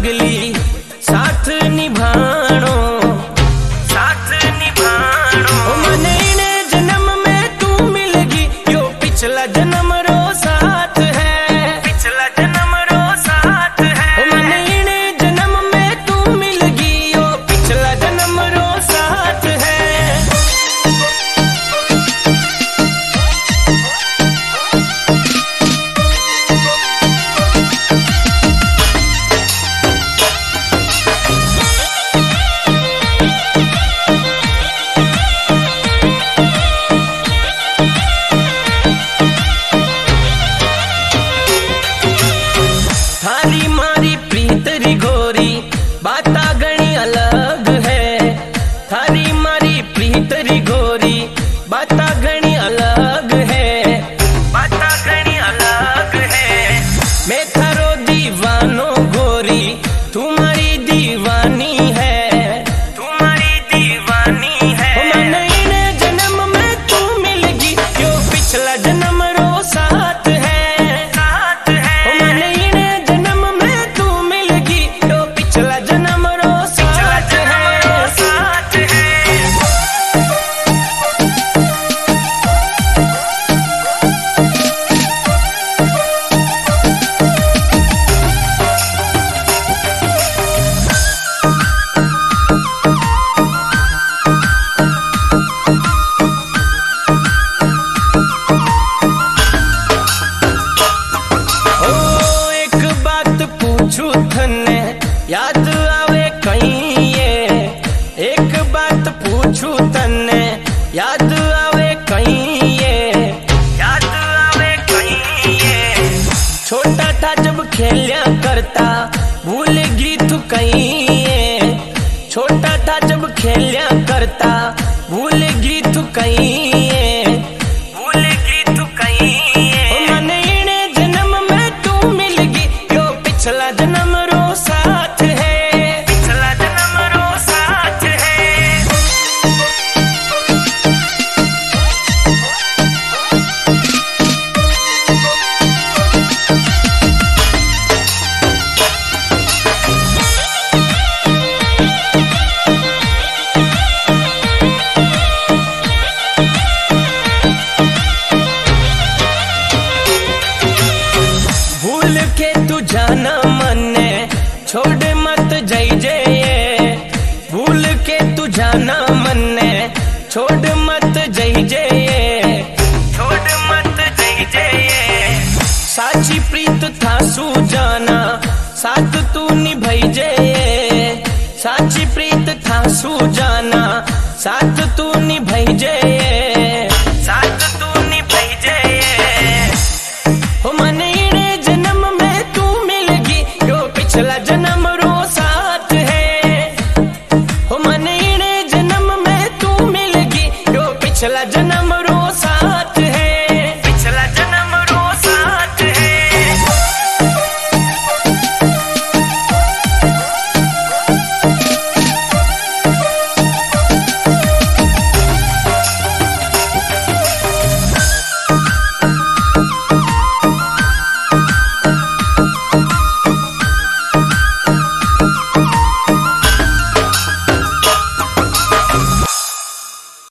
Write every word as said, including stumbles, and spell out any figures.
पगली साथ निभाणो, साथ निभाणो। मने इने जन्म में तू मिलगी, यो पिछला जन्म रो साथ है, पिछला जन्म रो साथ है। मने इने जन्म में तू मिलगी, यो पिछला जन्म रो साथ है। थारी मारी प्रीत री गोरी बाता घणी अलग है, थारी मारी प्रीत री गोरी बाता घणी अलग है, बाता घणी अलग है। मैं थारो दीवानो गोरी, तुम्हारी दीवानी है, तुम्हारी दीवानी है। मन इने जन्म में तू मिलगी, यो पिछला जन्म रो साथ है, साथ है। मन इने जन्म में तू मिलगी, यो पिछला जन्म रो साथ है, साथ है। ओ एक बात पूछू थने, याद आवे कहीं ये। एक बात पूछू तने, याद आवे कहीं ये, याद आवे कहीं ये। छोटा था जब खेलिया करता, भूल गई तू कहीं ये। छोटा था जब खेलिया करता, भूल गई तू कहीं ये, भूल गई तू कहीं ये। मन इने जन्म में तू मिलगी, यो पिछला जन्म रो साथ है, पिछला जन्म रो साथ है। भूल के तू जाना मन्ने, छोड़ मत जई जे। भूल के तू जाना मन्ने, छोड़ मत जई जे, छोड़ मत जई जे। साची प्रीत था सू जाना, साथ तू निभाई जे। साची प्रीत था सू जाना, साथ तू निभाई जे, साथ तू निभाई जे। हो मन इने जन्म में तू मिलगी, यो पिछला जन्म